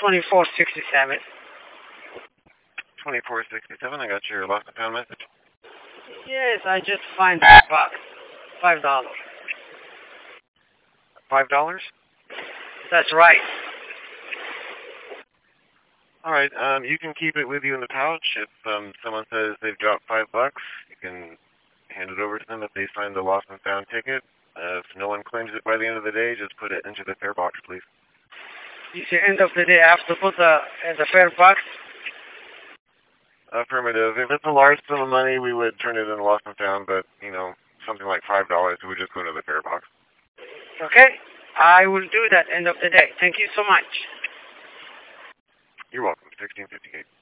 2467. 2467, I got your lost and found message. Yes, I just find $5. $5. $5? That's right. Alright, you can keep it with you in the pouch. If someone says they've dropped $5, you can hand it over to them if they find the lost and found ticket. If no one claims it by the end of the day, just put it into the fare box, please. You say end of the day, I have to put in the fare box? Affirmative. If it's a large sum of money, we would turn it in lost and found, but, something like $5, it would just go into the fare box. Okay, I will do that end of the day. Thank you so much. You're welcome. 1658.